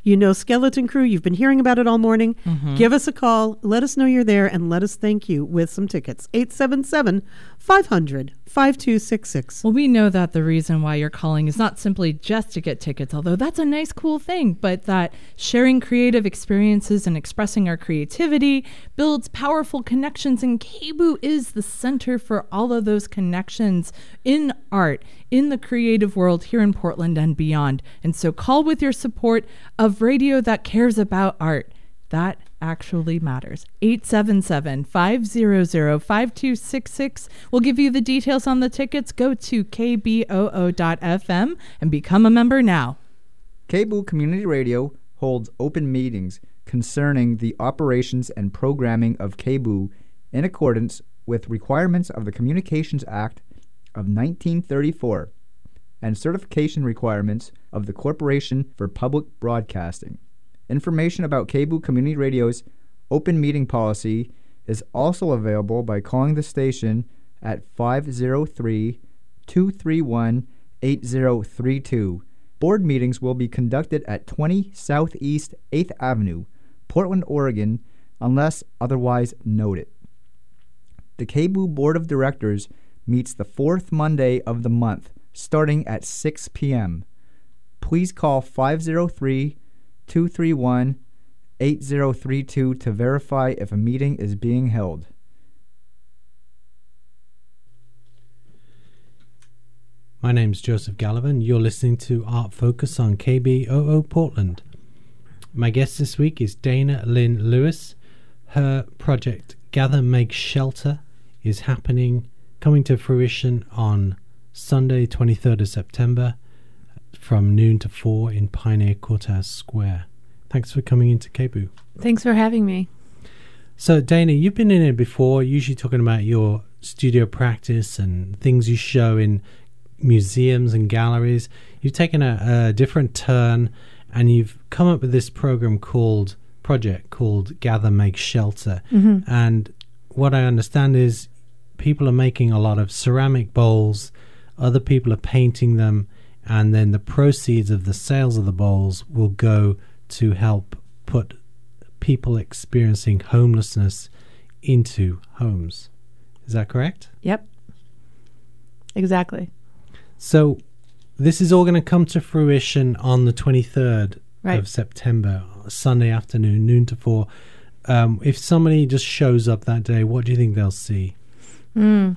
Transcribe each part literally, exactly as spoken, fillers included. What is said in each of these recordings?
You know Skeleton Crew. You've been hearing about it all morning. Mm-hmm. Give us a call. Let us know you're there, and let us thank you with some tickets. eight seven seven, five hundred, five two six six. Well, we know that the reason why you're calling is not simply just to get tickets, although that's a nice, cool thing, but that sharing creative experiences and expressing our creativity builds powerful connections, and K B O O is the center for all of those connections in art, in the creative world here in Portland and beyond. And so call with your support of radio that cares about art. That actually matters. eight seven seven, five hundred, five two six six. We'll give you the details on the tickets. Go to k b o o dot f m and become a member now. K B O O Community Radio holds open meetings concerning the operations and programming of K B O O in accordance with requirements of the Communications Act of nineteen thirty-four and certification requirements of the Corporation for Public Broadcasting. Information about K B O O Community Radio's open meeting policy is also available by calling the station at five oh three, two three one, eight oh three two. Board meetings will be conducted at twenty Southeast eighth Avenue, Portland, Oregon, unless otherwise noted. The K B O O Board of Directors meets the fourth Monday of the month, starting at six p.m. Please call five oh three, two three one, eight oh three two to verify if a meeting is being held. My name's Joseph Gallivan. You're listening to Art Focus on K B O O Portland. My guest this week is Dana Lynn Lewis. Her project Gather Make Shelter is happening, coming to fruition on Sunday, twenty-third of September, from noon to four in Pioneer Courthouse Square. Thanks for coming into K B O O. Thanks for having me. So, Dana, you've been in it before, usually talking about your studio practice and things you show in museums and galleries. You've taken a, a different turn, and you've come up with this program called, project called Gather Make Shelter. Mm-hmm. And what I understand is people are making a lot of ceramic bowls, other people are painting them, and then the proceeds of the sales of the bowls will go to help put people experiencing homelessness into homes. Is that correct? Yep. Exactly. So this is all going to come to fruition on the twenty-third right. of September, Sunday afternoon, noon to four. Um, if somebody just shows up that day, what do you think they'll see? Mm.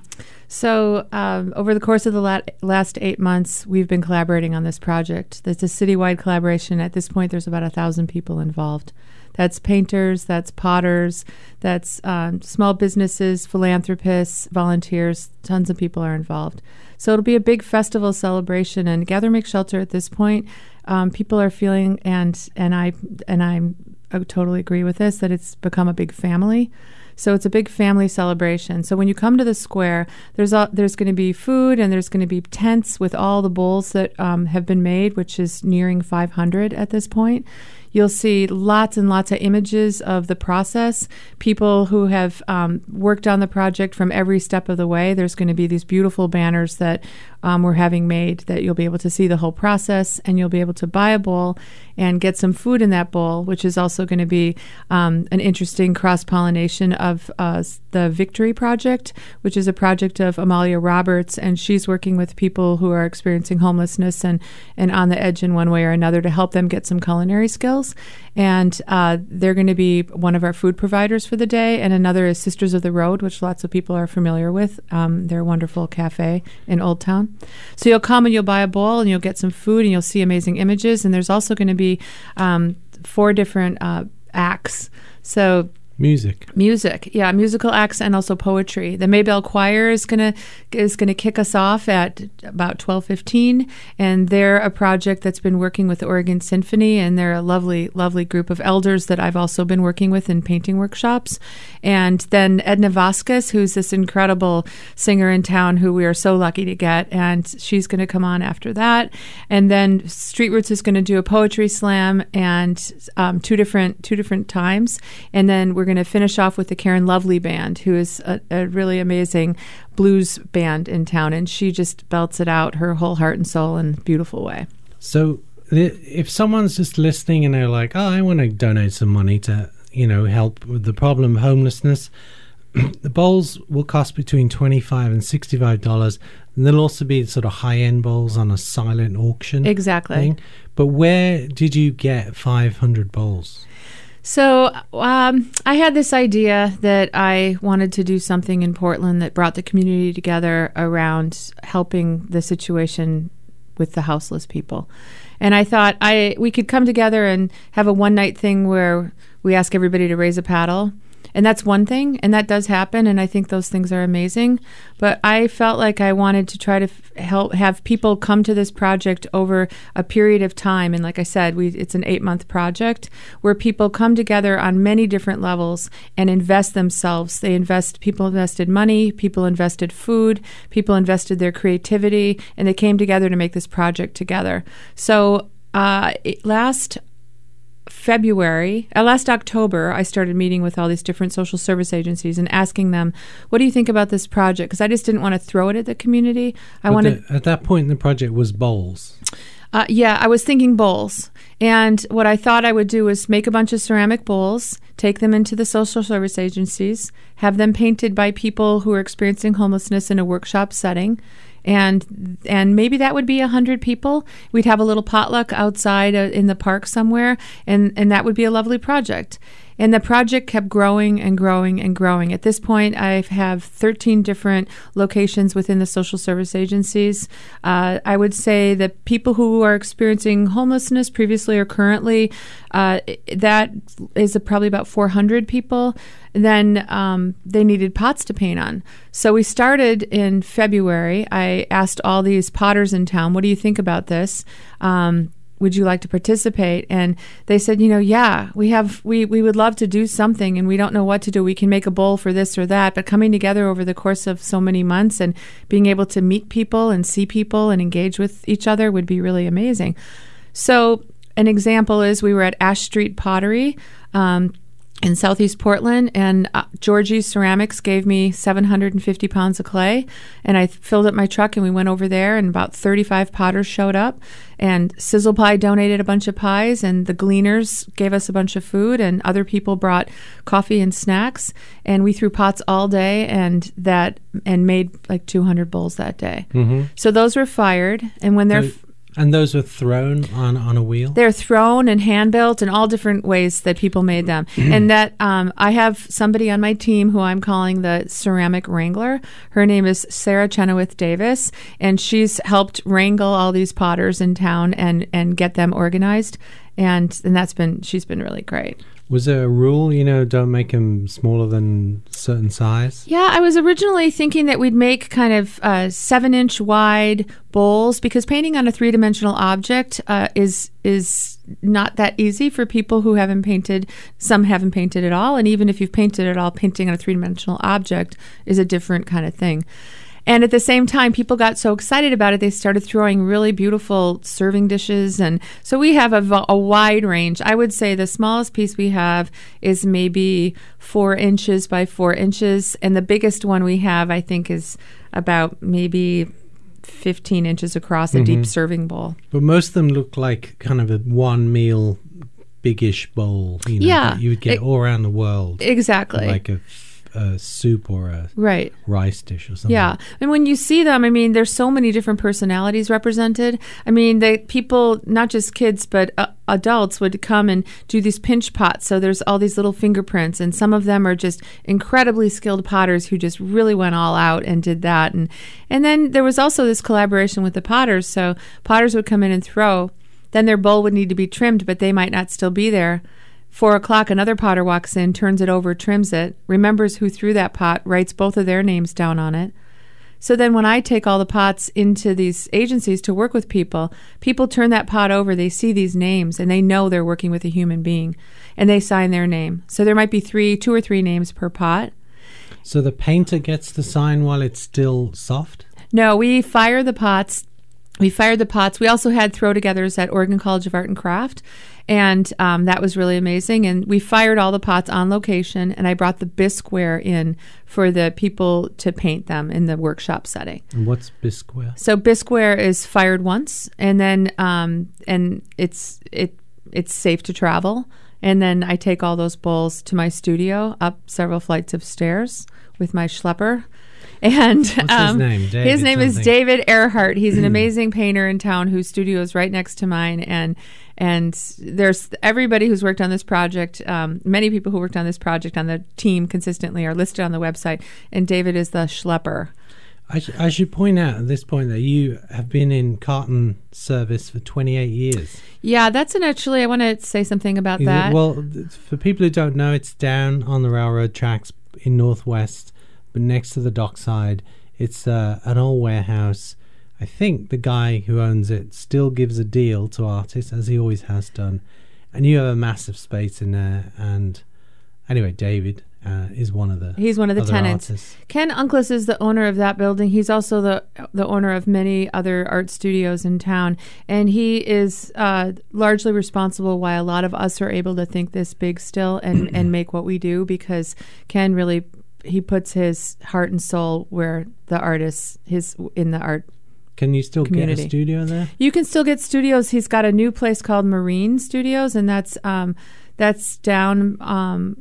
So um, over the course of the lat- last eight months, we've been collaborating on this project. It's a citywide collaboration. At this point, there's about a thousand people involved. That's painters, that's potters, that's um, small businesses, philanthropists, volunteers. Tons of people are involved. So it'll be a big festival celebration. And Gather Make Shelter at this point, um, people are feeling, and and I and I'm, I totally agree with this, that it's become a big family. So it's a big family celebration. So when you come to the square, there's all, there's going to be food, and there's going to be tents with all the bowls that um, have been made, which is nearing five hundred at this point. You'll see lots and lots of images of the process, people who have um, worked on the project from every step of the way. There's going to be these beautiful banners that um, we're having made that you'll be able to see the whole process, and you'll be able to buy a bowl and get some food in that bowl, which is also going to be um, an interesting cross-pollination of uh, the Victory Project, which is a project of Amalia Roberts, and she's working with people who are experiencing homelessness and, and on the edge in one way or another to help them get some culinary skills. And uh, they're going to be one of our food providers for the day, and another is Sisters of the Road, which lots of people are familiar with. Um, they're a wonderful cafe in Old Town. So you'll come and you'll buy a bowl, and you'll get some food, and you'll see amazing images. And there's also going to be um, four different uh, acts. So Music. Music, yeah, musical acts and also poetry. The Maybell Choir is gonna is gonna kick us off at about twelve fifteen, and they're a project that's been working with the Oregon Symphony, and they're a lovely, lovely group of elders that I've also been working with in painting workshops. And then Edna Vasquez, who's this incredible singer in town who we are so lucky to get, and she's going to come on after that. And then Street Roots is going to do a poetry slam, and um, two different two different times, and then we're going to finish off with the Karen Lovely Band, who is a, a really amazing blues band in town, and she just belts it out, her whole heart and soul, in a beautiful way. So if someone's just listening and they're like, oh, I want to donate some money to, you know, help with the problem of homelessness, the bowls will cost between twenty-five dollars and sixty-five dollars. And there'll also be sort of high-end bowls on a silent auction. Exactly. Thing. But where did you get five hundred bowls? So um, I had this idea that I wanted to do something in Portland that brought the community together around helping the situation with the houseless people. And I thought I we could come together and have a one-night thing where we ask everybody to raise a paddle. And that's one thing, and that does happen, and I think those things are amazing. But I felt like I wanted to try to f- help have people come to this project over a period of time. And like I said, we it's an eight-month project where people come together on many different levels and invest themselves. They invest, people invested money, people invested food, people invested their creativity, and they came together to make this project together. So uh, it, last February, uh, last October, I started meeting with all these different social service agencies and asking them, what do you think about this project? Because I just didn't want to throw it at the community. I but wanted the, at that point, the project was bowls. Uh, yeah, I was thinking bowls. And what I thought I would do is make a bunch of ceramic bowls, take them into the social service agencies, have them painted by people who are experiencing homelessness in a workshop setting. And and maybe that would be a hundred people. We'd have a little potluck outside uh, in the park somewhere, and, and that would be a lovely project. And the project kept growing and growing and growing. At this point, I have thirteen different locations within the social service agencies. Uh, I would say that people who are experiencing homelessness previously or currently, uh, that is a, probably about four hundred people. Then um, they needed pots to paint on. So we started in February. I asked all these potters in town, what do you think about this? Um, would you like to participate? And they said, you know, yeah, we have, we, we would love to do something and we don't know what to do. We can make a bowl for this or that, but coming together over the course of so many months and being able to meet people and see people and engage with each other would be really amazing. So an example is we were at Ash Street Pottery, um, in Southeast Portland, and uh, Georgie's Ceramics gave me seven hundred fifty pounds of clay, and I filled up my truck and we went over there, and about thirty-five potters showed up, and Sizzle Pie donated a bunch of pies, and the Gleaners gave us a bunch of food, and other people brought coffee and snacks, and we threw pots all day and that and made like two hundred bowls that day. Mm-hmm. So those were fired, and when they're... So- And those were thrown on, on a wheel? They're thrown and hand-built in all different ways that people made them. And that um, I have somebody on my team who I'm calling the Ceramic Wrangler. Her name is Sarah Chenoweth Davis, and she's helped wrangle all these potters in town and, and get them organized. And and that's been she's been really great. Was there a rule, you know, don't make them smaller than certain size? Yeah, I was originally thinking that we'd make kind of uh, seven-inch wide bowls because painting on a three-dimensional object uh, is is not that easy for people who haven't painted. Some haven't painted at all, and even if you've painted at all, painting on a three-dimensional object is a different kind of thing. And at the same time, people got so excited about it, they started throwing really beautiful serving dishes. And so we have a, a wide range. I would say the smallest piece we have is maybe four inches by four inches. And the biggest one we have, I think, is about maybe fifteen inches across, a mm-hmm. deep serving bowl. But most of them look like kind of a one meal, biggish bowl, you know, yeah, that you would get it, all around the world. Exactly. Like a a soup or a right. rice dish or something. Yeah. And when you see them, I mean, there's so many different personalities represented. I mean, they people, not just kids, but uh, adults would come and do these pinch pots. So there's all these little fingerprints, and some of them are just incredibly skilled potters who just really went all out and did that. And, and then there was also this collaboration with the potters. So potters would come in and throw. Then their bowl would need to be trimmed, but they might not still be there. Four o'clock, another potter walks in, turns it over, trims it, remembers who threw that pot, writes both of their names down on it. So then when I take all the pots into these agencies to work with people, people turn that pot over, they see these names, and they know they're working with a human being, and they sign their name. So there might be three, two or three names per pot. So the painter gets to sign while it's still soft? No, we fire the pots. We fired the pots. We also had throw-togethers at Oregon College of Art and Craft. And um, that was really amazing. And we fired all the pots on location, and I brought the bisqueware in for the people to paint them in the workshop setting. And what's bisqueware? So bisqueware is fired once, and then um, and it's it it's safe to travel. And then I take all those bowls to my studio up several flights of stairs with my schlepper. And What's um, his name? David his name is something. David Earhart. He's an amazing painter in town whose studio is right next to mine. And and there's everybody who's worked on this project. Um, many people who worked on this project on the team consistently are listed on the website. And David is the schlepper. I, sh- I should point out at this point that you have been in carton service for twenty-eight years. Yeah, that's an actually, I want to say something about Is it- that. well, th- for people who don't know, it's down on the railroad tracks in Northwest, but next to the dockside. It's uh, an old warehouse. I think the guy who owns it still gives a deal to artists, as he always has done. And you have a massive space in there. And anyway, David uh, is one of the He's one of the other tenants. artists. Ken Uncless is the owner of that building. He's also the the owner of many other art studios in town, and he is uh, largely responsible why a lot of us are able to think this big still and and make what we do, because Ken really he puts his heart and soul where the artists his in the art. Can you still Community. get a studio there? You can still get studios. He's got a new place called Marine Studios, and that's um, that's down um,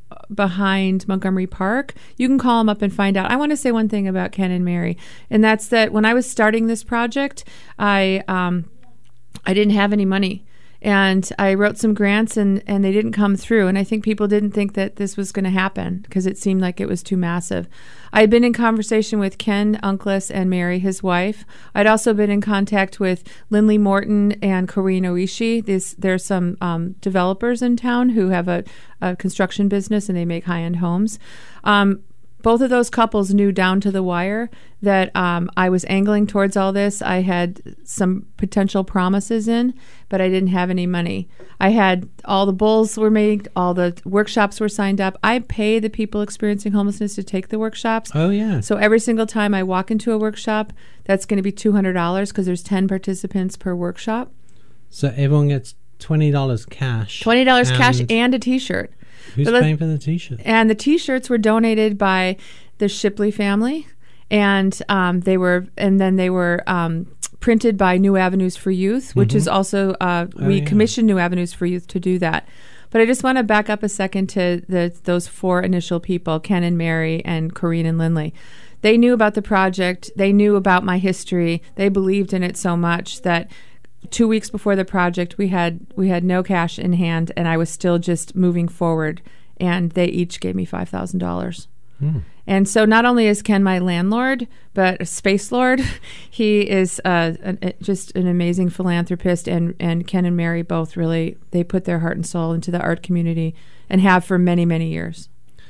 behind Montgomery Park. You can call him up and find out. I want to say one thing about Ken and Mary, and that's that when I was starting this project, I um, I didn't have any money. And I wrote some grants, and, and they didn't come through. And I think people didn't think that this was going to happen because it seemed like it was too massive. I'd been in conversation with Ken Uncless and Mary, his wife. I'd also been in contact with Lindley Morton and Corinne Oishi. There's, there's some um, developers in town who have a, a construction business, and they make high-end homes. Um, Both of those couples knew down to the wire that um, I was angling towards all this. I had some potential promises in, but I didn't have any money. I had all the bowls were made, all the workshops were signed up. I pay the people experiencing homelessness to take the workshops. Oh, yeah. So every single time I walk into a workshop, that's going to be two hundred dollars because there's ten participants per workshop. So everyone gets twenty dollars cash. twenty dollars cash and and a T-shirt. Who's But let's- paying for the T-shirt? And the T-shirts were donated by the Shipley family, and um, they were, and then they were um, printed by New Avenues for Youth, which is also uh, Oh, we yeah. commissioned New Avenues for Youth to do that. But I just want to back up a second to the those four initial people, Ken and Mary and Corinne and Lindley. They knew about the project. They knew about my history. They believed in it so much that two weeks before the project, we had we had no cash in hand, and I was still just moving forward. And they each gave me five thousand dollars. Hmm. And so not only is Ken my landlord, but a space lord. He is uh, an, a, just an amazing philanthropist. And, and Ken and Mary both really, they put their heart and soul into the art community and have for many, many years.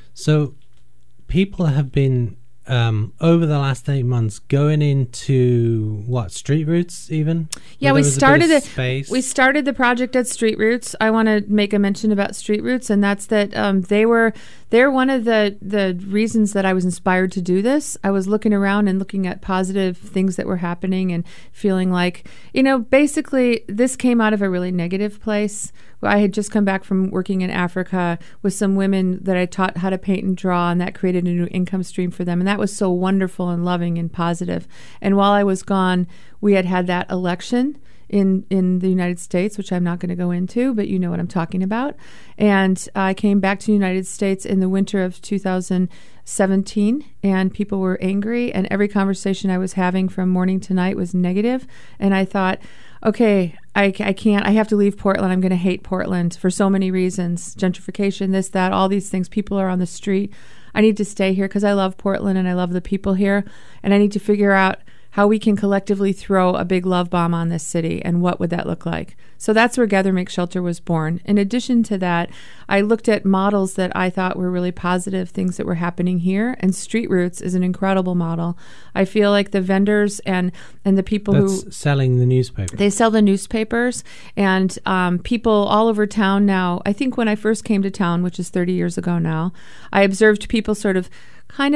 So people have been, um, over the last eight months, going into, what, Street Roots even? Yeah, Where we there was a bit started of it. space? We started the project at Street Roots. I want to make a mention about Street Roots, and that's that um, they were they're one of the the reasons that I was inspired to do this. I was looking around and looking at positive things that were happening, and feeling like, you know, basically this came out of a really negative place. I had just come back from working in Africa with some women that I taught how to paint and draw, and that created a new income stream for them. And that was so wonderful and loving and positive. And while I was gone, we had had that election in, in the United States, which I'm not going to go into, but you know what I'm talking about. And I came back to the United States in the winter of two thousand seventeen, and people were angry, and every conversation I was having from morning to night was negative. And I thought, okay, I, I can't, I have to leave Portland. I'm going to hate Portland for so many reasons. Gentrification, this, that, all these things. People are on the street. I need to stay here because I love Portland and I love the people here. And I need to figure out how we can collectively throw a big love bomb on this city, and what would that look like? So that's where Gather Make Shelter was born. In addition to that, I looked at models that I thought were really positive, things that were happening here, and Street Roots is an incredible model. I feel like the vendors and, and the people That's who... selling the newspaper. They sell the newspapers, and um, people all over town now. I think when I first came to town, which is thirty years ago now, I observed people sort of kind of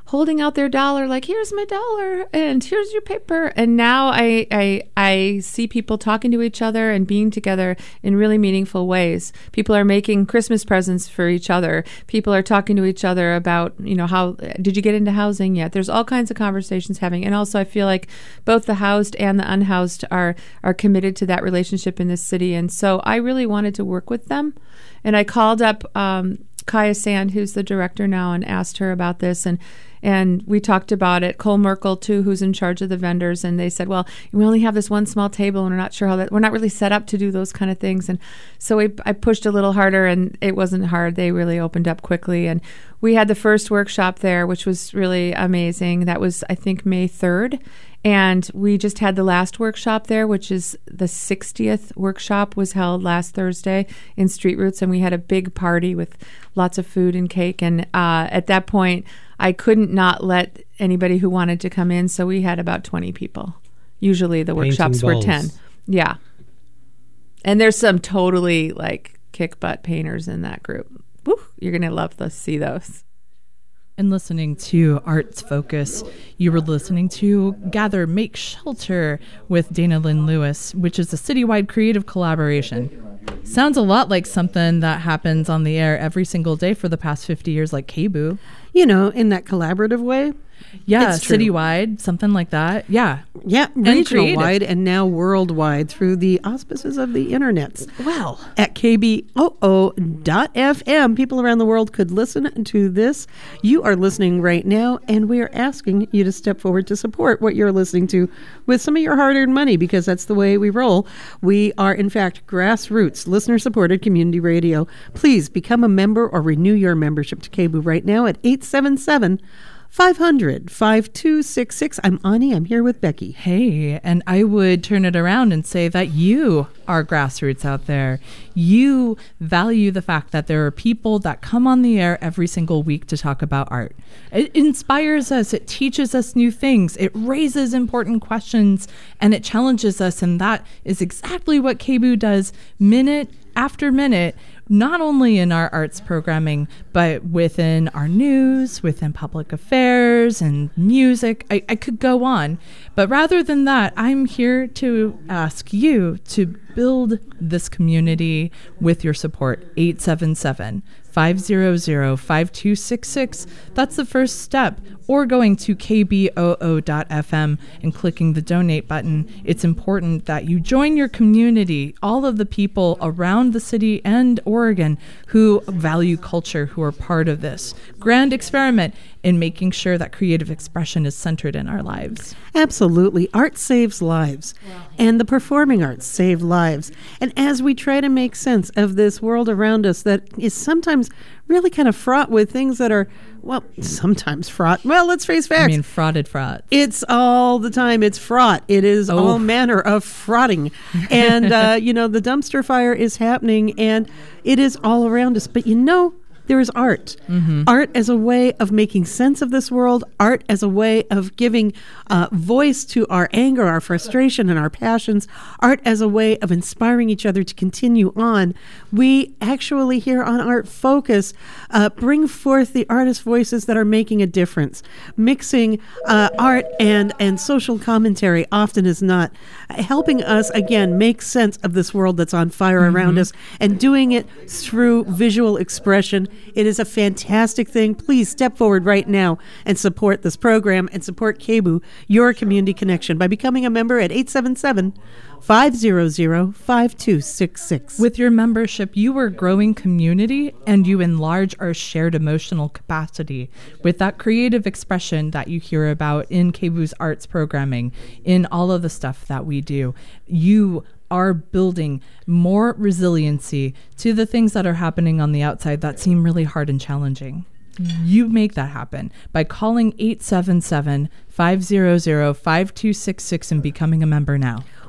holding out their dollar, like, here's my dollar and here's your paper. And now I, I I see people talking to each other and being together in really meaningful ways. People are making Christmas presents for each other. People are talking to each other about, you know, how did you get into housing yet? There's all kinds of conversations having. And also I feel like both the housed and the unhoused are are committed to that relationship in this city. And so I really wanted to work with them. And I called up um, Kaya Sand, who's the director now, and asked her about this. And And we talked about it. Cole Merkel, too, who's in charge of the vendors. And they said, well, we only have this one small table and we're not sure how that, we're not really set up to do those kind of things. And so we, I pushed a little harder and it wasn't hard. They really opened up quickly. And we had the first workshop there, which was really amazing. That was, I think, May third. And we just had the last workshop there, which is the sixtieth workshop was held last Thursday in Street Roots. And we had a big party with lots of food and cake. And uh, at that point, I couldn't not let anybody who wanted to come in, so we had about twenty people. Usually the Painting workshops were balls. ten. Yeah. And there's some totally, like, kick-butt painters in that group. Woo, you're going to love to see those. And listening to Arts Focus, you were listening to Gather, Make Shelter with Dana Lynn Lewis, which is a citywide creative collaboration. Sounds a lot like something that happens on the air every single day for the past fifty years, like K B U. You know, in that collaborative way. Yeah, It's true. citywide, something like that. Yeah. Yeah, And regional creative. wide and now worldwide through the auspices of the internets. Well, At K B O O dot F M, people around the world could listen to this. You are listening right now, and we are asking you to step forward to support what you're listening to with some of your hard-earned money, because that's the way we roll. We are, in fact, grassroots, listener-supported community radio. Please become a member or renew your membership to K B O right now at eight seven seven, five hundred, five two six six. I'm Ani. I'm here with Becky. hey, and I would turn it around and say that you are grassroots out there. You value the fact that there are people that come on the air every single week to talk about art. It inspires us. It teaches us new things. It raises important questions, and it challenges us. And that is exactly what K B O does minute after minute, not only in our arts programming, but within our news, within public affairs and music. I, I could go on. But rather than that, I'm here to ask you to build this community with your support. eight seven seven, five hundred, five two six six. That's the first step. Or going to K B O O dot F M and clicking the donate button. It's important that you join your community, all of the people around the city and Oregon who value culture, who are part of this grand experiment in making sure that creative expression is centered in our lives. Absolutely. Art saves lives, and the performing arts save lives. And as we try to make sense of this world around us that is sometimes really kind of fraught with things that are, well, sometimes fraught. Well, let's face facts. I mean, frauded fraught. It's all the time. It's fraught. It is Oh. all manner of frauding. And, uh, you know, the dumpster fire is happening, and it is all around us. But, you know, there is art. Mm-hmm. Art as a way of making sense of this world. Art as a way of giving uh, voice to our anger, our frustration, and our passions. Art as a way of inspiring each other to continue on. We actually here on Art Focus uh, bring forth the artist voices that are making a difference. Mixing uh, art and, and social commentary often is not. Uh, helping us, again, make sense of this world that's on fire Mm-hmm. around us, and doing it through visual expression. It is a fantastic thing. Please step forward right now and support this program and support K B O, your community connection, by becoming a member at eight seven seven, five hundred, five two six six. With your membership, you are growing community and you enlarge our shared emotional capacity with that creative expression that you hear about in K B O's arts programming, in all of the stuff that we do. You are building more resiliency to the things that are happening on the outside that seem really hard and challenging. You make that happen by calling eight seven seven, five hundred, five two six six and becoming a member now.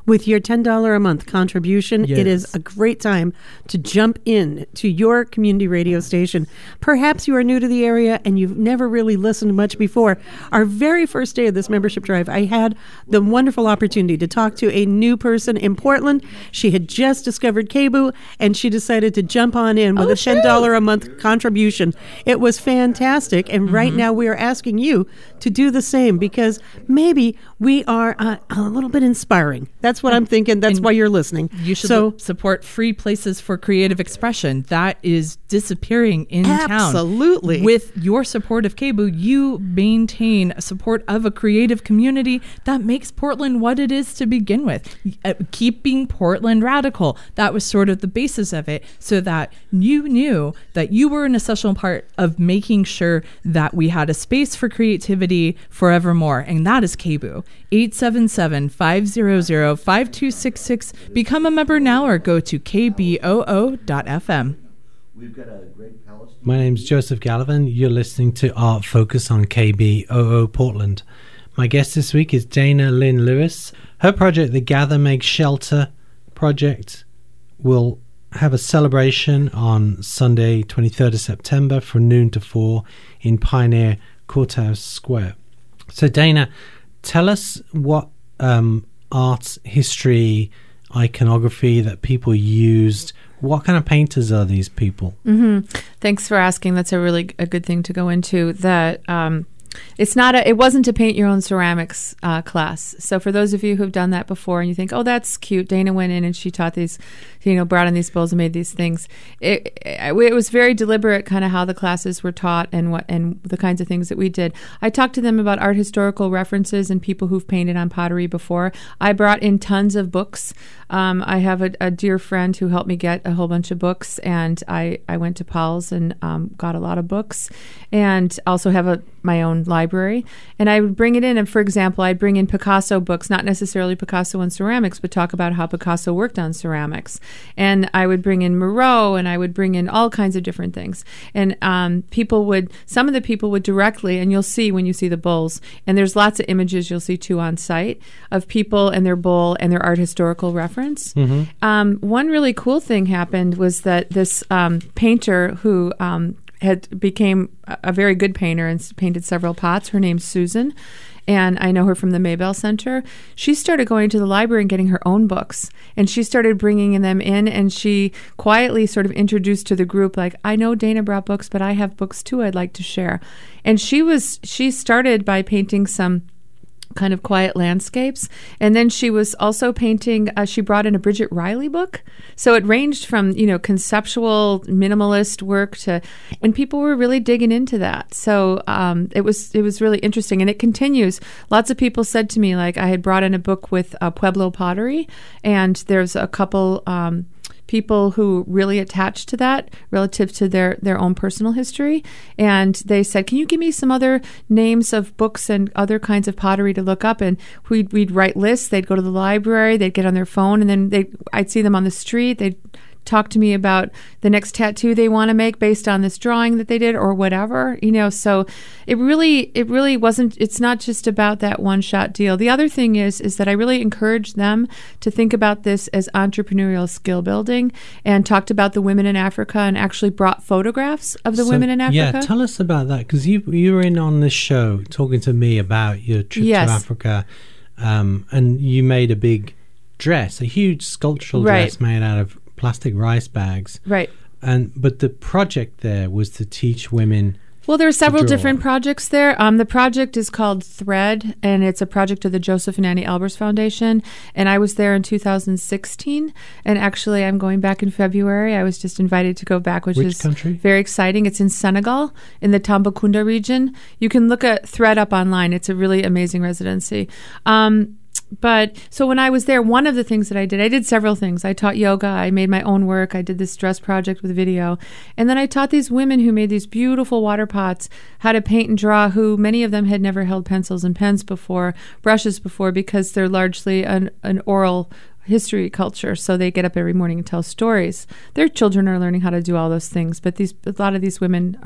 With your ten dollars a month contribution, Yes. it is a great time to jump in to your community radio station. Perhaps you are new to the area and you've never really listened much before. Our very first day of this membership drive, I had the wonderful opportunity to talk to a new person in Portland. She had just discovered K B U, and she decided to jump on in with Oh, a ten dollars a month contribution. It was fantastic, and Mm-hmm. right now we are asking you to do the same, because maybe we are uh, a little bit inspiring. That's what I'm thinking. That's and why you're listening. You should so support free places for creative expression. That is disappearing in town. Absolutely. With your support of K B U, you maintain a support of a creative community that makes Portland what it is to begin with. Uh, keeping Portland radical. That was sort of the basis of it, so that you knew that you were an essential part of making sure that we had a space for creativity forevermore. And that is K B U. eight seven seven, five hundred, five two six six. Become a member now or go to k b o o dot f m. We've got a great Palestine. My name's Joseph Gallivan. You're listening to Art Focus on K B O O Portland. My guest this week is Dana Lynn Lewis. Her project, the Gather Make Shelter project, will have a celebration on Sunday, twenty-third of September from noon to four in Pioneer Courthouse Square. So Dana, tell us what um, art history, iconography that people used. What kind of painters are these people? Mm-hmm. Thanks for asking. That's a really a good thing to go into. That um, it's not a. It wasn't a paint your own ceramics uh, class. So for those of you who've done that before and you think, oh, that's cute, Dana went in and she taught these, you know, brought in these bowls and made these things. It, it, it was very deliberate, kind of how the classes were taught and what and the kinds of things that we did. I talked to them about art historical references and people who've painted on pottery before. I brought in tons of books. Um, I have a, a dear friend who helped me get a whole bunch of books, and I, I went to Paul's and um, got a lot of books, and also have a my own library. And I would bring it in, and for example, I'd bring in Picasso books, not necessarily Picasso on ceramics, but talk about how Picasso worked on ceramics. And I would bring in Moreau, and I would bring in all kinds of different things. And um, people would, some of the people would directly, and you'll see when you see the bowls, and there's lots of images you'll see too on site of people and their bowl and their art historical reference. Mm-hmm. Um, one really cool thing happened was that this um, painter who um, had became a very good painter and painted several pots. Her name's Susan, and I know her from the Maybell Center. She started going to the library and getting her own books, and she started bringing them in, and she quietly sort of introduced to the group, like, I know Dana brought books, but I have books too I'd like to share. And she was she started by painting some kind of quiet landscapes. And then she was also painting, uh, she brought in a Bridget Riley book. So it ranged from, you know, conceptual minimalist work to, and people were really digging into that. So um, it was it was really interesting. And it continues. Lots of people said to me, like, I had brought in a book with uh, Pueblo pottery, and there's a couple um, people who really attached to that relative to their, their own personal history. And they said, can you give me some other names of books and other kinds of pottery to look up? And we'd, we'd write lists. They'd go to the library. They'd get on their phone, and then they I'd see them on the street. They'd talk to me about the next tattoo they want to make based on this drawing that they did or whatever, you know. So it really, it really wasn't, it's not just about that one shot deal. The other thing is, is that I really encouraged them to think about this as entrepreneurial skill building, and talked about the women in Africa and actually brought photographs of the So, women in Africa. Yeah, tell us about that, because you you were in on this show talking to me about your trip Yes. to Africa, um, and you made a big dress, a huge sculptural Right. dress made out of plastic rice bags. Right. And but the project there was to teach women. Well, there are several draw. different projects there. Um, the project is called Thread, and it's a project of the Joseph and Annie Albers Foundation. And I was there in two thousand sixteen. And actually, I'm going back in February. I was just invited to go back, which, Which is country? very exciting. It's in Senegal, in the Tambacounda region. You can look at Thread up online. It's a really amazing residency. Um, But so when I was there, one of the things that I did, I did several things. I taught yoga. I made my own work. I did this dress project with video. And then I taught these women who made these beautiful water pots how to paint and draw, who many of them had never held pencils and pens before, brushes before, because they're largely an, an oral history culture. So they get up every morning and tell stories. Their children are learning how to do all those things. But these a lot of these women aren't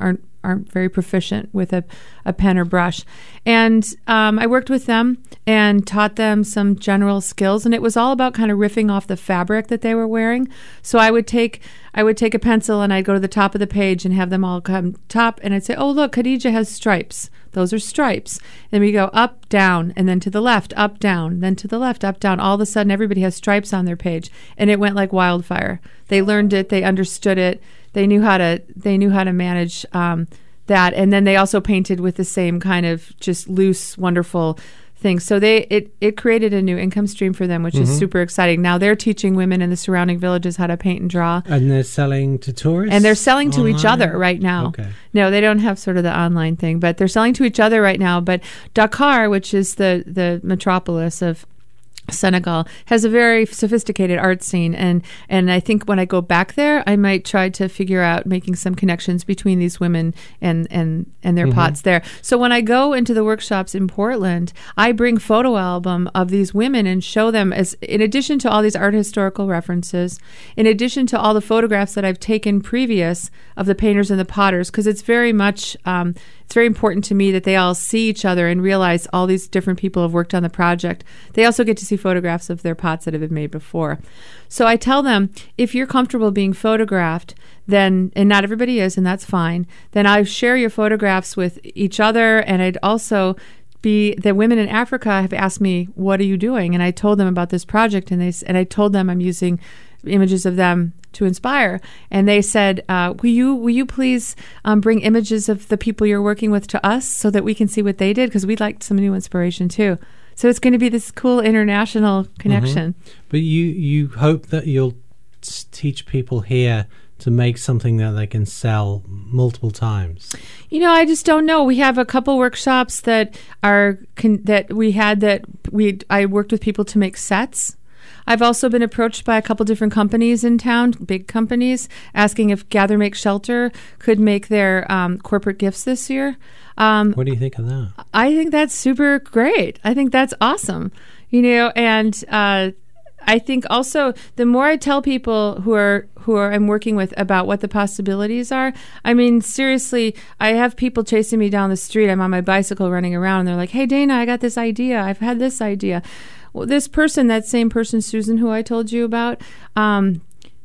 aren't very proficient with a, a pen or brush. And um, I worked with them and taught them some general skills, and it was all about kind of riffing off the fabric that they were wearing. So I would take I would take a pencil and I'd go to the top of the page and have them all come top, and I'd say, oh, look, Khadija has stripes. Those are stripes. And we go up, down, and then to the left, up, down, then to the left, up, down. All of a sudden, everybody has stripes on their page, and it went like wildfire. They learned it. They understood it. They knew how to. They knew how to manage um, that. And then they also painted with the same kind of just loose, wonderful things. So they it it created a new income stream for them, which Mm-hmm. is super exciting. Now they're teaching women in the surrounding villages how to paint and draw. And they're selling to tourists? And they're selling to each online? other right now. Okay. No, they don't have sort of the online thing, but they're selling to each other right now. But Dakar, which is the, the metropolis of Senegal, has a very sophisticated art scene, and and I think when I go back there, I might try to figure out making some connections between these women and and and their Mm-hmm. pots there. So when I go into the workshops in Portland, I bring photo album of these women and show them, as in addition to all these art historical references, in addition to all the photographs that I've taken previous of the painters and the potters, because it's very much um, it's very important to me that they all see each other and realize all these different people have worked on the project. They also get to see photographs of their pots that have been made before. So I tell them, if you're comfortable being photographed, then, and not everybody is, and that's fine, then I share your photographs with each other. And I'd also be, the women in Africa have asked me, what are you doing? And I told them about this project, and they s- and I told them I'm using images of them to inspire. And they said, uh, will you will you please um, bring images of the people you're working with to us so that we can see what they did? Because we'd like some new inspiration too. So it's going to be this cool international connection. But you, you hope that you'll s- teach people here to make something that they can sell multiple times. You know, I just don't know. We have a couple workshops that are con- that we had that we I worked with people to make sets. I've also been approached by a couple different companies in town, big companies, asking if Gather Make Shelter could make their um, corporate gifts this year. Um, What do you think of that? I think that's super great. I think that's awesome. You know, and uh, I think also the more I tell people who are who are I'm working with about what the possibilities are. I mean, seriously, I have people chasing me down the street. I'm on my bicycle running around, and they're like, "Hey, Dana, I got this idea. I've had this idea." Well, this person, that same person, Susan, who I told you about, um,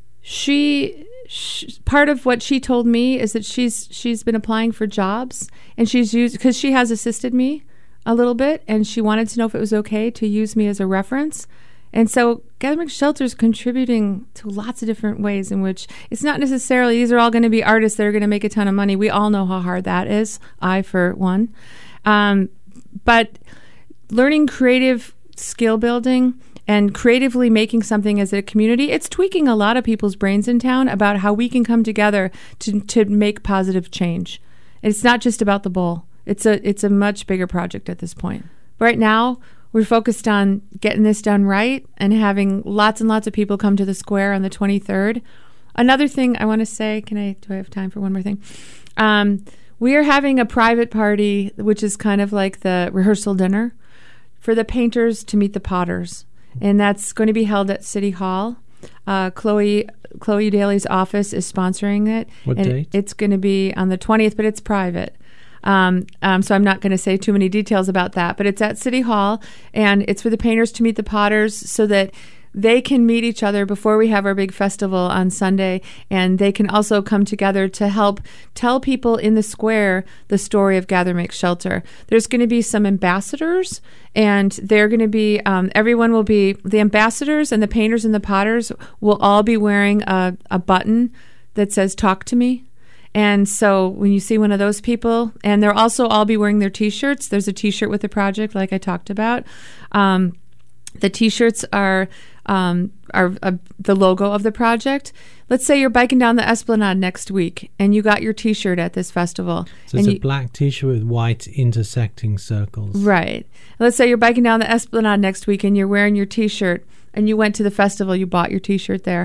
she, she, part of what she told me is that she's she's been applying for jobs, and she's used, because she has assisted me a little bit, and she wanted to know if it was okay to use me as a reference. And so Gather Make Shelter is contributing to lots of different ways in which it's not necessarily, these are all going to be artists that are going to make a ton of money. We all know how hard that is, I for one. Um, but learning creative skill building and creatively making something as a community, it's tweaking a lot of people's brains in town about how we can come together to to make positive change. It's not just about the bowl. It's a it's a much bigger project at this point. Right now, we're focused on getting this done right and having lots and lots of people come to the square on the twenty-third. Another thing I want to say, can I, do I have time for one more thing? Um, we are having a private party, which is kind of like the rehearsal dinner for the painters to meet the potters. And that's going to be held at City Hall. Uh, Chloe Chloe Daly's office is sponsoring it. What and date? It's going to be on the twentieth, but it's private. Um, um, so I'm not going to say too many details about that. But it's at City Hall, and it's for the painters to meet the potters so that they can meet each other before we have our big festival on Sunday, and they can also come together to help tell people in the square the story of Gather Make Shelter. There's going to be some ambassadors, and they're going to be, um, everyone will be, the ambassadors and the painters and the potters will all be wearing a, a button that says, "Talk to me." And so when you see one of those people, and they'll also all be wearing their T-shirts. There's a T-shirt with the project, like I talked about. Um, the T-shirts are um, are uh, the logo of the project. Let's say you're biking down the Esplanade next week, and you got your T-shirt at this festival. So and it's you, a black T-shirt with white intersecting circles. Right. Let's say you're biking down the Esplanade next week, and you're wearing your T-shirt, and you went to the festival. You bought your T-shirt there,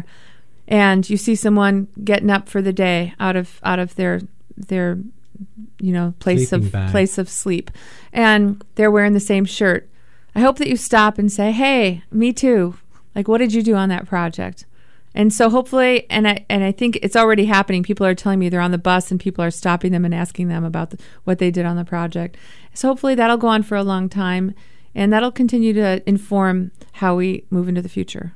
and you see someone getting up for the day out of out of their their you know place Sleeping of bag. place of sleep, and they're wearing the same shirt. I hope that you stop and say, "Hey, me too. Like, what did you do on that project?" And so hopefully, and I and I think it's already happening. People are telling me they're on the bus and people are stopping them and asking them about the, what they did on the project. So hopefully that'll go on for a long time, and that'll continue to inform how we move into the future.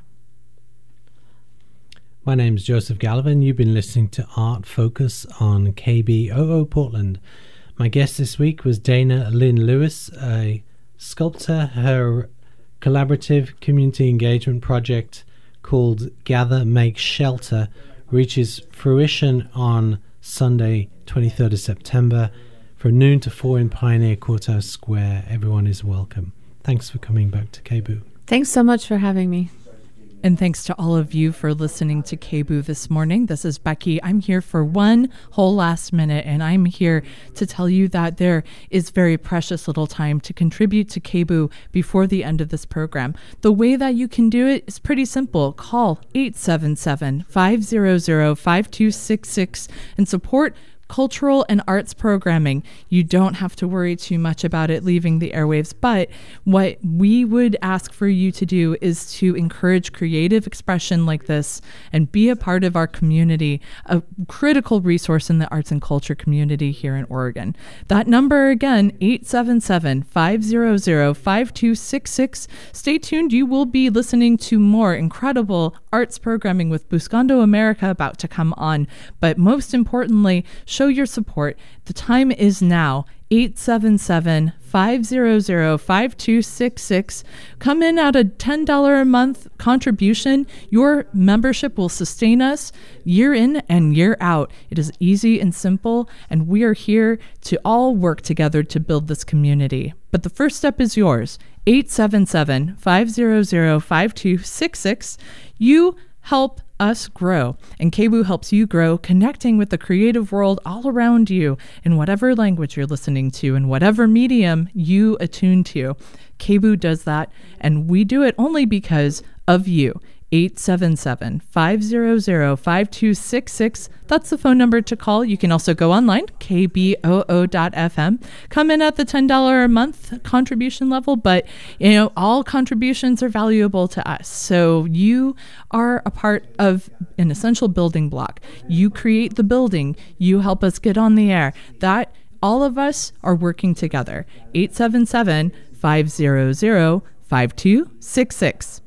My name's Joseph Gallivan. You've been listening to Art Focus on K B O O Portland. My guest this week was Dana Lynn Lewis, a sculptor. Her collaborative community engagement project called Gather Make Shelter reaches fruition on Sunday, twenty-third of September from noon to four in Pioneer Courthouse Square. Everyone is welcome. Thanks for coming back to K B O. Thanks so much for having me. And thanks to all of you for listening to K B O this morning. This is Becky. I'm here for one whole last minute, and I'm here to tell you that there is very precious little time to contribute to K B O before the end of this program. The way that you can do it is pretty simple. Call eight seven seven, five hundred, five two six six and support cultural and arts programming. You don't have to worry too much about it leaving the airwaves, but what we would ask for you to do is to encourage creative expression like this and be a part of our community, a critical resource in the arts and culture community here in Oregon. That number again, eight seven seven, five hundred, five two six six. Stay tuned. You will be listening to more incredible arts programming with Buscando America about to come on. But most importantly, show your support. The time is now. eight seven seven, five hundred, five two six six. Come in at a ten dollars a month contribution. Your membership will sustain us year in and year out. It is easy and simple, and we are here to all work together to build this community. But the first step is yours. eight seven seven, five hundred, five two six six. You help us grow, and K B O helps you grow, connecting with the creative world all around you in whatever language you're listening to and whatever medium you attune to. K B O does that, and we do it only because of you. eight seven seven, five hundred, five two six six. That's the phone number to call. You can also go online, k b o o dot f m. Come in at the ten dollars a month contribution level, but you know, all contributions are valuable to us. So you are a part of an essential building block. You create the building. You help us get on the air. That all of us are working together. eight seven seven, five hundred, five two six six.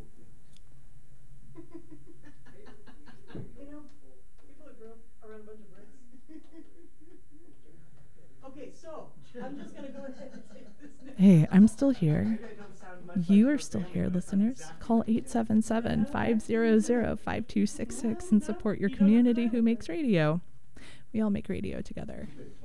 Hey, I'm still here. You are still here, listeners. Call eight seven seven, five hundred, five two six six and support your community who makes radio. We all make radio together.